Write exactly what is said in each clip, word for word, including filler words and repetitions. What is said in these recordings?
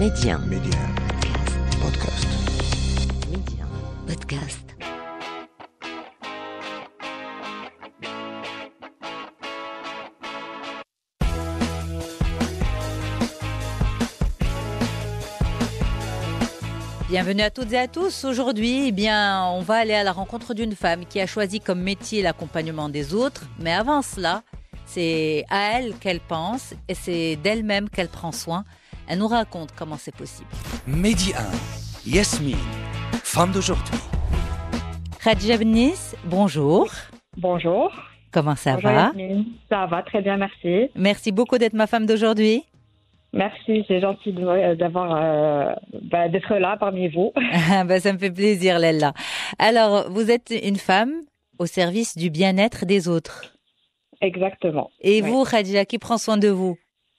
Média. Média. Podcast. Média. Podcast. Bienvenue à toutes et à tous. Aujourd'hui, eh bien, on va aller à la rencontre d'une femme qui a choisi comme métier l'accompagnement des autres. Mais avant cela, c'est à elle qu'elle pense et c'est d'elle-même qu'elle prend soin. Elle nous raconte comment c'est possible. Média un, Yasmine, femme d'aujourd'hui. Khadija Benis, bonjour. Bonjour. Comment ça Bonjour, va? Yasmine. Ça va, très bien, merci. Merci beaucoup d'être ma femme d'aujourd'hui. Merci, c'est gentil de- d'avoir, euh, bah, d'être là parmi vous. Ben, ça me fait plaisir, Lella. Alors, vous êtes une femme au service du bien-être des autres. Exactement. Et Ouais. vous, Khadija, qui prend soin de vous?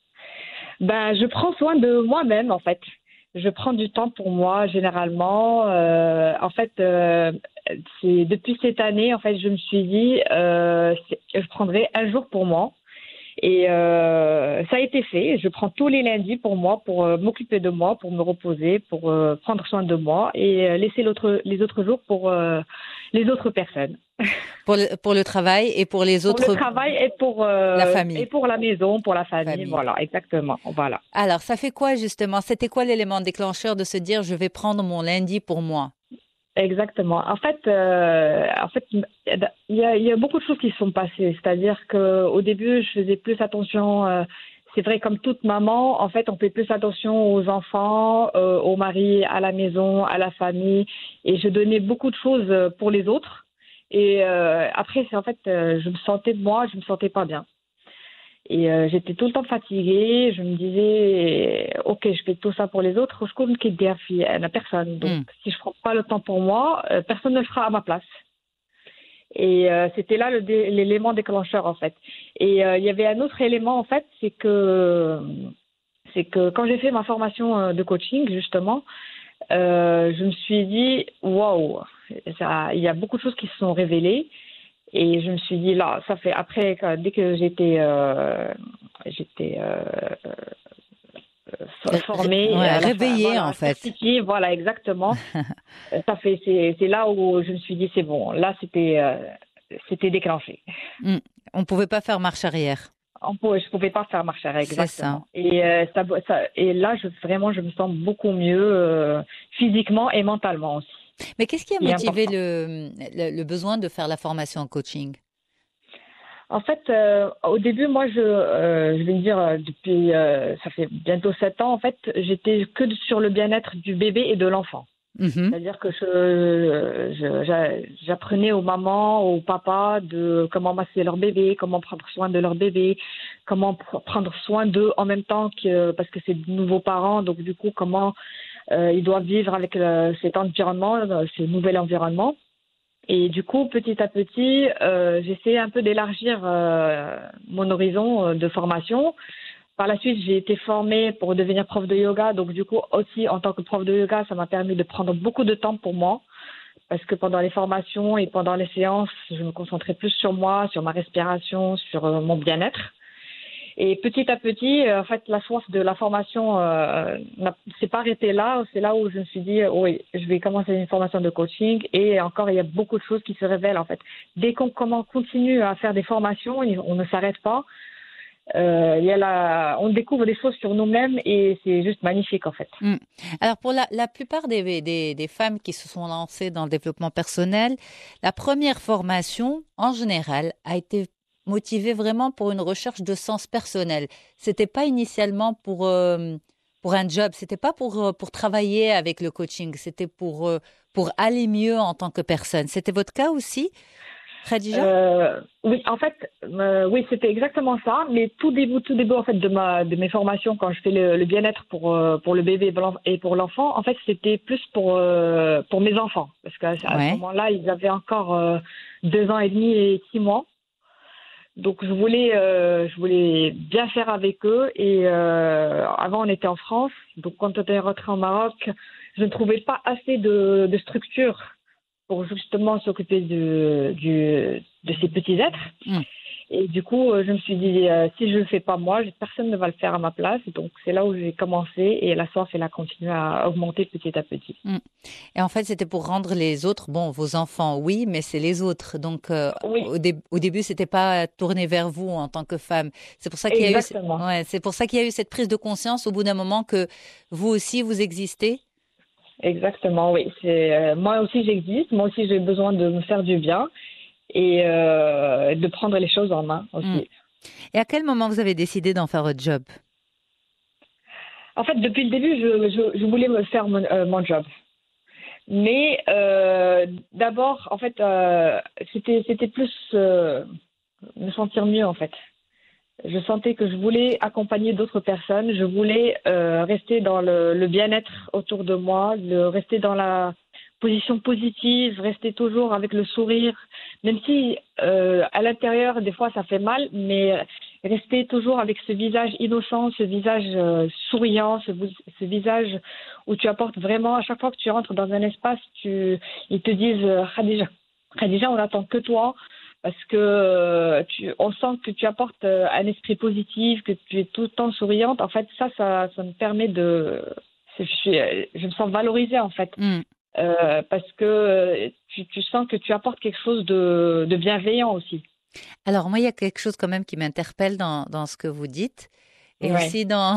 Ben, je prends soin de moi-même, en fait. Je prends du temps pour moi, généralement. Euh, en fait, euh, c'est depuis cette année, en fait, je me suis dit, euh, c'est- je prendrai un jour pour moi. Et euh, ça a été fait. Je prends tous les lundis pour moi, pour euh, m'occuper de moi, pour me reposer, pour euh, prendre soin de moi et euh, laisser l'autre, les autres jours pour euh, les autres personnes. Pour le, pour le travail et pour les autres. Pour le travail et pour euh, La famille. et pour la maison, pour la famille. Famille. Voilà, exactement. Voilà. Alors, ça fait quoi justement? C'était quoi l'élément déclencheur de se dire je vais prendre mon lundi pour moi? Exactement. En fait, euh, en fait, il y a, il y a beaucoup de choses qui se sont passées. C'est-à-dire que au début, je faisais plus attention. Euh, c'est vrai, comme toute maman, en fait, on fait plus attention aux enfants, euh, au mari, à la maison, à la famille, et je donnais beaucoup de choses euh, pour les autres. Et euh, après, c'est en fait, euh, je me sentais moi, je me sentais pas bien. Et euh, j'étais tout le temps fatiguée. Je me disais, ok, je fais tout ça pour les autres. Je compte qu'il y a personne. Donc, Mm. si je prends pas le temps pour moi, euh, personne ne le fera à ma place. Et euh, c'était là le dé- l'élément déclencheur en fait. Et euh, il y avait un autre élément en fait, c'est que c'est que quand j'ai fait ma formation euh, de coaching justement, euh, je me suis dit waouh, ça- il y a beaucoup de choses qui se sont révélées. Et je me suis dit là, ça fait après que- dès que j'étais euh, j'étais euh, euh, formée, Ouais, à la- réveillée, voilà, en fait. certifiée, voilà exactement. Euh, ça fait c'est c'est là où je me suis dit c'est bon, là c'était euh, c'était déclenché. Mm. On pouvait pas faire marche arrière. On pouvait, je pouvais pas faire marche arrière, C'est exactement. Et euh, ça, ça et là je vraiment je me sens beaucoup mieux euh, physiquement et mentalement aussi. Mais qu'est-ce qui a Il est motivé important. le, le, le besoin de faire la formation en coaching? En fait, euh, au début, moi, je, euh, je vais dire, euh, depuis, euh, ça fait bientôt sept ans, en fait, j'étais que sur le bien-être du bébé et de l'enfant. Mhm. C'est-à-dire que je, je- j'a- j'apprenais aux mamans, aux papas de comment masser leur bébé, comment prendre soin de leur bébé, comment pr- prendre soin d'eux en même temps que, parce que c'est de nouveaux parents, donc du coup, comment euh, ils doivent vivre avec le- cet environnement, euh, ce nouvel environnement. Et du coup, petit à petit, euh, j'essaie un peu d'élargir euh, mon horizon euh, de formation. Par la suite, j'ai été formée pour devenir prof de yoga. Donc, du coup, aussi, en tant que prof de yoga, ça m'a permis de prendre beaucoup de temps pour moi. Parce que pendant les formations et pendant les séances, je me concentrais plus sur moi, sur ma respiration, sur euh, mon bien-être. Et petit à petit, euh, en fait, la soif de la formation euh, n'a- s'est pas arrêtée là. C'est là où je me suis dit, euh, oui, je vais commencer une formation de coaching. Et encore, il y a beaucoup de choses qui se révèlent, en fait. Dès qu'on comment continue à faire des formations, on ne s'arrête pas. Euh, il y a la, on découvre des choses sur nous-mêmes et c'est juste magnifique, en fait. Mm. Alors, pour la, la plupart des, des, des femmes qui se sont lancées dans le développement personnel, la première formation, en général, a été motivée vraiment pour une recherche de sens personnel. C'était pas initialement pour, euh, pour un job, c'était pas pour, euh, pour travailler avec le coaching, c'était pour, euh, pour aller mieux en tant que personne. C'était votre cas aussi, Khadija? Euh, oui, en fait, euh, oui, c'était exactement ça. Mais tout début, tout début, en fait, de ma, de mes formations, quand je fais le, le bien-être pour euh, pour le bébé et pour l'enfant, en fait, c'était plus pour euh, pour mes enfants, parce qu'à à Ouais. ce moment-là, ils avaient encore euh, deux ans et demi et six mois. Donc, je voulais, euh, je voulais bien faire avec eux. Et euh, avant, on était en France. Donc, quand on était rentré au Maroc, je ne trouvais pas assez de, de structure pour justement s'occuper de, du, de ces petits êtres. Mm. Et du coup, euh, je me suis dit, euh, si je le fais pas moi, personne ne va le faire à ma place. Donc, c'est là où j'ai commencé et la soif, elle a continué à augmenter petit à petit. Mm. Et en fait, c'était pour rendre les autres, bon, vos enfants, oui, mais c'est les autres. Donc, euh, Oui, au, dé- au début, c'était pas tourné vers vous en tant que femme. C'est pour ça qu'il y a eu, exactement. ouais, c'est pour ça qu'il y a eu cette prise de conscience au bout d'un moment que vous aussi, vous existez. Exactement, oui. C'est, euh, moi aussi, j'existe. Moi aussi, j'ai besoin de me faire du bien et euh, de prendre les choses en main aussi. Mm. Et à quel moment vous avez décidé d'en faire votre job? En fait, depuis le début, je, je, je voulais me faire mon, euh, mon job. Mais euh, d'abord, en fait, euh, c'était, c'était plus euh, me sentir mieux, en fait. Je sentais que je voulais accompagner d'autres personnes. Je voulais euh, rester dans le, le bien-être autour de moi, le, rester dans la position positive, rester toujours avec le sourire, même si euh, à l'intérieur, des fois, ça fait mal, mais rester toujours avec ce visage innocent, ce visage euh, souriant, ce, ce visage où tu apportes vraiment, à chaque fois que tu rentres dans un espace, tu, ils te disent euh, « Khadija, Khadija, on n'attend que toi ». Parce que euh, tu, on sent que tu apportes euh, un esprit positif, que tu es tout le temps souriante. En fait, ça, ça, ça me permet de... Je, suis, je me sens valorisée, en fait. Mm. Euh, parce que tu, tu sens que tu apportes quelque chose de, de bienveillant aussi. Alors, moi, il y a quelque chose quand même qui m'interpelle dans, dans ce que vous dites et Ouais. aussi dans,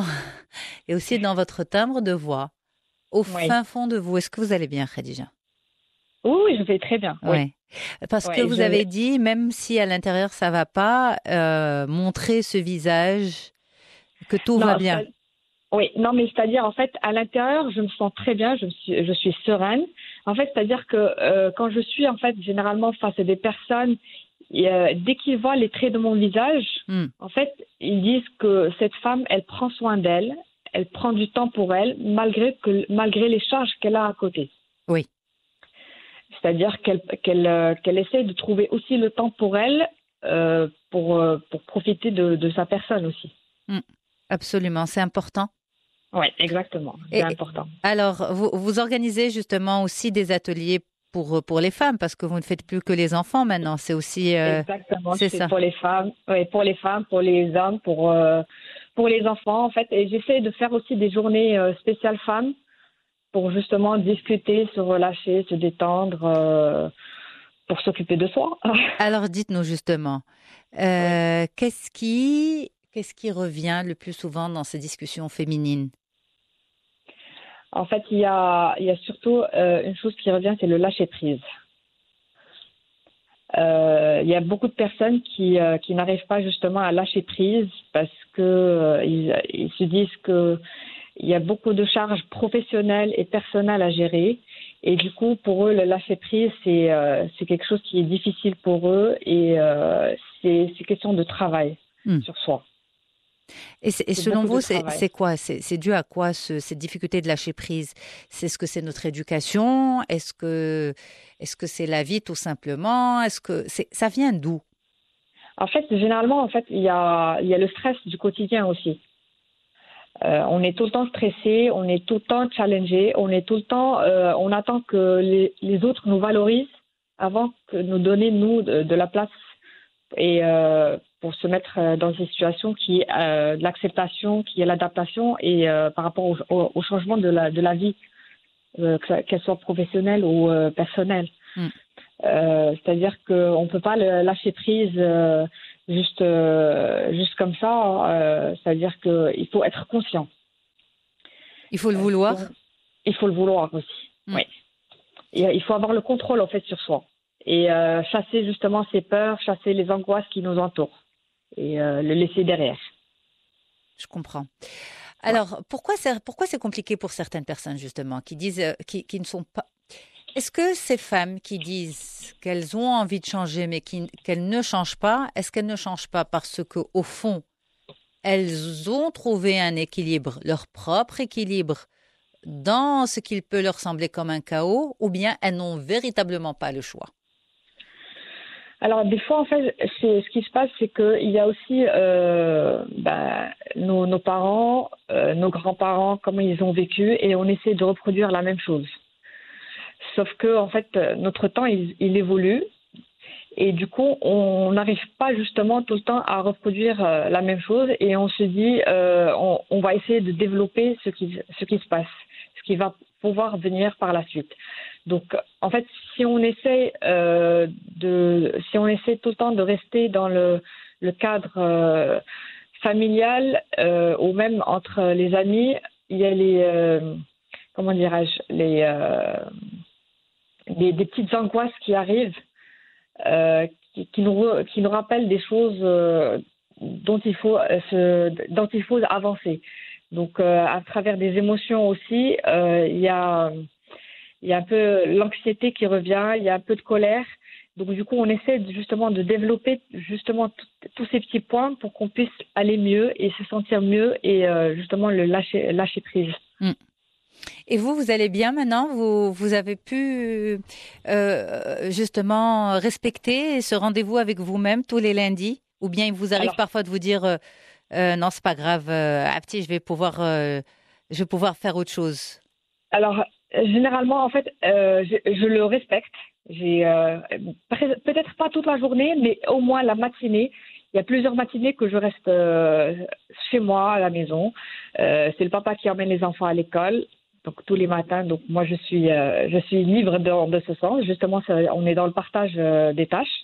et aussi dans votre timbre de voix. Au Ouais. fin fond de vous, est-ce que vous allez bien, Khadija? Oui, oui, je vais très bien. Oui. Ouais. Parce Ouais, que vous je- avez dit, même si à l'intérieur ça va pas, euh, montrer ce visage, que tout Non, va bien. c'est- oui, non, mais c'est-à-dire, en fait, à l'intérieur, je me sens très bien, je, me suis, je suis sereine. En fait, c'est-à-dire que euh, quand je suis, en fait, généralement face à des personnes, et, euh, dès qu'ils voient les traits de mon visage, Hmm. en fait, ils disent que cette femme, elle prend soin d'elle, elle prend du temps pour elle, malgré, que, malgré les charges qu'elle a à côté. Oui. C'est-à-dire qu'elle, qu'elle, euh, qu'elle essaie de trouver aussi le temps pour elle, euh, pour, euh, pour profiter de, de sa personne aussi. Hmm. Absolument, c'est important. Oui, exactement, c'est Et- important. Alors, vous, vous organisez justement aussi des ateliers pour, pour les femmes, parce que vous ne faites plus que les enfants maintenant, c'est aussi... euh, Exactement, c'est c'est ça. pour les femmes, oui, pour les femmes, pour les hommes, pour, euh, pour les enfants en fait. Et j'essaie de faire aussi des journées euh, spéciales femmes pour justement discuter, se relâcher, se détendre, euh, pour s'occuper de soi. Alors, dites-nous justement, euh, qu'est-ce qui, qu'est-ce qui revient le plus souvent dans ces discussions féminines? En fait, il y a, il y a surtout euh, une chose qui revient, c'est le lâcher-prise. Euh, il y a beaucoup de personnes qui, euh, qui n'arrivent pas justement à lâcher prise parce que euh, ils, ils se disent que il y a beaucoup de charges professionnelles et personnelles à gérer. Et du coup, pour eux, le lâcher-prise, c'est, euh, c'est quelque chose qui est difficile pour eux et euh, c'est, c'est question de travail Hmm. sur soi. Et, c'est- et C'est selon beaucoup vous, de c'est, travail. c'est quoi? C'est, c'est dû à quoi ce- cette difficulté de lâcher prise? C'est ce que c'est notre éducation? Est-ce que, est-ce que c'est la vie tout simplement? Est-ce que c'est, ça vient d'où? En fait, généralement, en fait, il y a, il y a le stress du quotidien aussi. Euh, on est tout le temps stressé, on est tout le temps challengé, on est tout le temps, euh, on attend que les, les autres nous valorisent avant que nous donner nous de, de la place et euh, pour se mettre euh, dans une situation qui est euh, de l'acceptation, qui est l'adaptation et euh, par rapport au, au, au changement de la de la vie, euh, que ça- qu'elle soit professionnelle ou euh, personnelle. Mm. Euh, c'est-à-dire qu'on ne peut pas le lâcher prise euh, juste, euh, juste comme ça. Euh, c'est-à-dire qu'il faut être conscient. Il faut le Euh, vouloir? donc, il faut le vouloir aussi. Mm. Oui. Et, euh, il faut avoir le contrôle en fait sur soi et euh, chasser justement ses peurs, chasser les angoisses qui nous entourent et euh, le laisser derrière. Je comprends. Alors, pourquoi c'est, pourquoi c'est compliqué pour certaines personnes, justement, qui disent, euh, qui, qui ne sont pas... Est-ce que ces femmes qui disent qu'elles ont envie de changer, mais qui, qu'elles ne changent pas, est-ce qu'elles ne changent pas parce que, au fond, elles ont trouvé un équilibre, leur propre équilibre, dans ce qu'il peut leur sembler comme un chaos, ou bien elles n'ont véritablement pas le choix? Alors, des fois, en fait, c'est, ce qui se passe, c'est qu'il y a aussi euh, ben, nos, nos parents, euh, nos grands-parents, comment ils ont vécu, et on essaie de reproduire la même chose. Sauf que, en fait, notre temps, il, il évolue, Et du coup, on n'arrive pas justement tout le temps à reproduire euh, la même chose et on se dit, euh, on, on va essayer de développer ce qui, ce qui se passe, ce qui va pouvoir venir par la suite. Donc, en fait, si on essaie euh, de, si on essaie tout le temps de rester dans le, le cadre euh, familial euh, ou même entre les amis, il y a les, euh, comment dirais-je, les, euh, des, des petites angoisses qui arrivent. Euh, qui, qui, nous, qui nous rappellent des choses euh, dont, il faut, euh, se, dont il faut avancer. Donc, euh, à travers des émotions aussi, euh, il y a, il y a un peu l'anxiété qui revient, il y a un peu de colère. Donc, du coup, on essaie de, justement de développer justement tous ces petits points pour qu'on puisse aller mieux et se sentir mieux et euh, justement le lâcher, lâcher prise. Mm. Et vous, vous allez bien maintenant? Vous, vous avez pu euh, justement respecter ce rendez-vous avec vous-même tous les lundis? Ou bien il vous arrive Alors, parfois de vous dire euh, euh, non, c'est pas grave, euh, à petit, je vais pouvoir, euh, je vais pouvoir faire autre chose? Alors, généralement, en fait, euh, je, je le respecte. J'ai euh, peut-être pas toute la journée, mais au moins la matinée. Il y a plusieurs matinées que je reste euh, chez moi à la maison. Euh, c'est le papa qui emmène les enfants à l'école. Donc tous les matins, donc moi je suis euh, je suis libre de, de ce sens. Justement, ça, on est dans le partage euh, des tâches.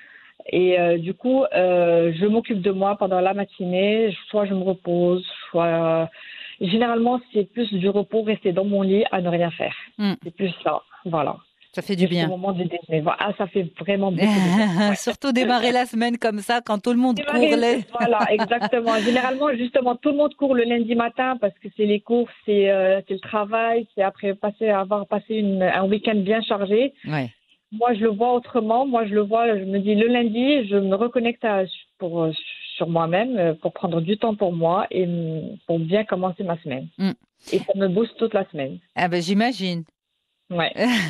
Et euh, du coup, euh, je m'occupe de moi pendant la matinée. Soit je me repose, soit euh, généralement c'est plus du repos, rester dans mon lit à ne rien faire. Mm. C'est plus ça, voilà. Ça fait du bien. Au moment du déjeuner. Ah, ça fait vraiment beaucoup de bien. Ouais. Surtout démarrer la semaine comme ça, quand tout le monde démarrer, court. Les... Voilà, exactement. Généralement, justement, tout le monde court le lundi matin parce que c'est les courses, c'est, euh, c'est le travail, c'est après passer, avoir passé une, un week-end bien chargé. Ouais. Moi, je le vois autrement. Moi, je le vois, je me dis le lundi, je me reconnecte à, pour, sur moi-même pour prendre du temps pour moi et pour bien commencer ma semaine. Mm. Et ça me booste toute la semaine. Ah ben, j'imagine. Ouais.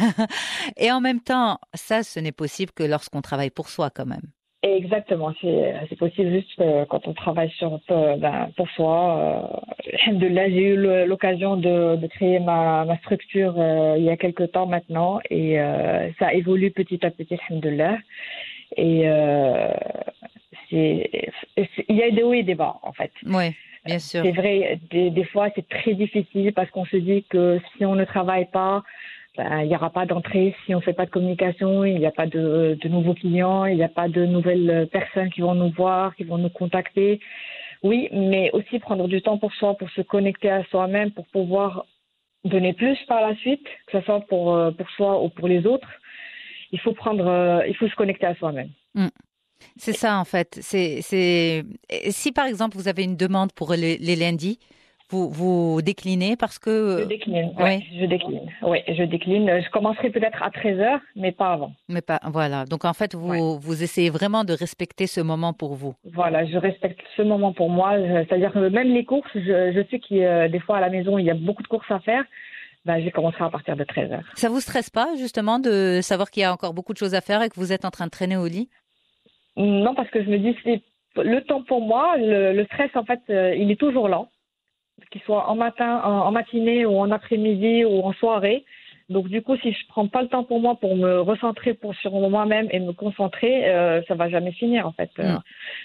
Et en même temps, ça, ce n'est possible que lorsqu'on travaille pour soi, quand même. Exactement, c'est, c'est possible juste euh, quand on travaille sur, euh, ben, pour soi. Alhamdoulilah, euh, j'ai eu l'occasion de, de créer ma, ma structure euh, il y a quelques temps maintenant et euh, ça évolue petit à petit, alhamdoulilah. Et euh, c'est, c'est, il y a des hauts et des bas, en fait. Oui. Bien sûr. C'est vrai, des, des fois, c'est très difficile parce qu'on se dit que si on ne travaille pas, ben, il n'y aura pas d'entrée. Si on ne fait pas de communication, il n'y a pas de, de nouveaux clients, il n'y a pas de nouvelles personnes qui vont nous voir, qui vont nous contacter. Oui, mais aussi prendre du temps pour soi, pour se connecter à soi-même, pour pouvoir donner plus par la suite, que ce soit pour, pour soi ou pour les autres. Il faut prendre, il faut se connecter à soi-même. Mm. C'est ça, en fait. C'est, c'est... Si, par exemple, vous avez une demande pour les, les lundis, vous, vous déclinez parce que... Je décline, oui, ouais, je décline. Oui, je décline. Je commencerai peut-être à treize heures, mais pas avant. Mais pas, voilà. Donc, en fait, vous, ouais. vous essayez vraiment de respecter ce moment pour vous. Voilà, je respecte ce moment pour moi. C'est-à-dire que même les courses, je, je sais qu'il y a, des fois, à la maison, il y a beaucoup de courses à faire. Ben, je commencerai à partir de treize heures. Ça vous stresse pas, justement, de savoir qu'il y a encore beaucoup de choses à faire et que vous êtes en train de traîner au lit? Non, parce que je me dis, c'est le temps pour moi, le, le stress, en fait, euh, il est toujours là. Qu'il soit en matin, en, en matinée ou en après-midi ou en soirée. Donc, du coup, si je prends pas le temps pour moi pour me recentrer pour, sur moi-même et me concentrer, euh, ça va jamais finir, en fait. Mmh.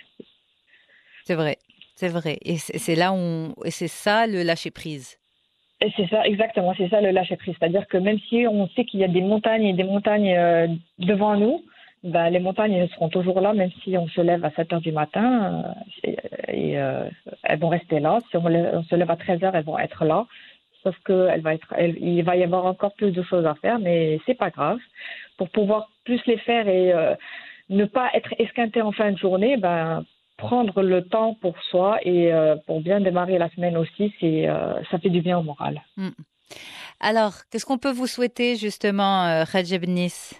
C'est vrai, c'est vrai. Et c'est, c'est là où on, et c'est ça le lâcher-prise. Et c'est ça, exactement, c'est ça le lâcher-prise. C'est-à-dire que même si on sait qu'il y a des montagnes et des montagnes euh, devant nous, ben, les montagnes seront toujours là, même si on se lève à sept heures du matin, euh, et, et euh, elles vont rester là. Si on, on se lève à treize heures, elles vont être là. Sauf qu'il va être, elle, il va y avoir encore plus de choses à faire, mais c'est pas grave. Pour pouvoir plus les faire et euh, ne pas être esquinté en fin de journée, ben, prendre le temps pour soi et euh, pour bien démarrer la semaine aussi, c'est, euh, ça fait du bien au moral. Mmh. Alors, qu'est-ce qu'on peut vous souhaiter justement, euh, Khadija Bennis?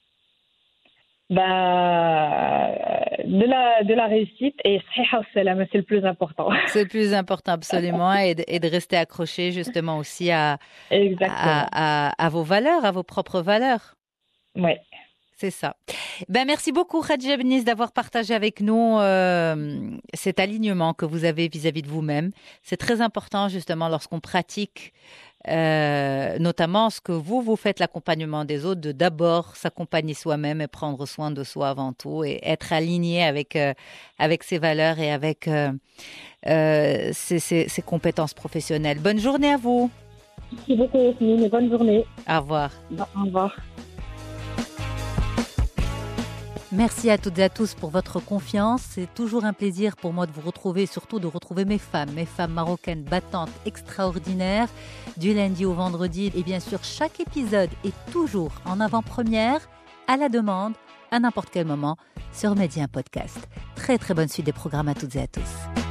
Ben, de la, de la réussite et c'est le plus important. C'est le plus important, absolument, et de, et de rester accroché justement aussi à, à, à, à vos valeurs, à vos propres valeurs. Oui. C'est ça. Ben, merci beaucoup, Khadija Bennis, d'avoir partagé avec nous euh, cet alignement que vous avez vis-à-vis de vous-même. C'est très important, justement, lorsqu'on pratique euh, notamment ce que vous, vous faites, l'accompagnement des autres, de d'abord s'accompagner soi-même et prendre soin de soi avant tout et être aligné avec, euh, avec ses valeurs et avec euh, euh, ses, ses, ses compétences professionnelles. Bonne journée à vous. Merci beaucoup, Yasmine, et bonne journée. Au revoir. Au revoir. Merci à toutes et à tous pour votre confiance. C'est toujours un plaisir pour moi de vous retrouver, surtout de retrouver mes femmes, mes femmes marocaines battantes, extraordinaires, du lundi au vendredi. Et bien sûr, chaque épisode est toujours en avant-première, à la demande, à n'importe quel moment, sur Média Podcast. Très très bonne suite des programmes à toutes et à tous.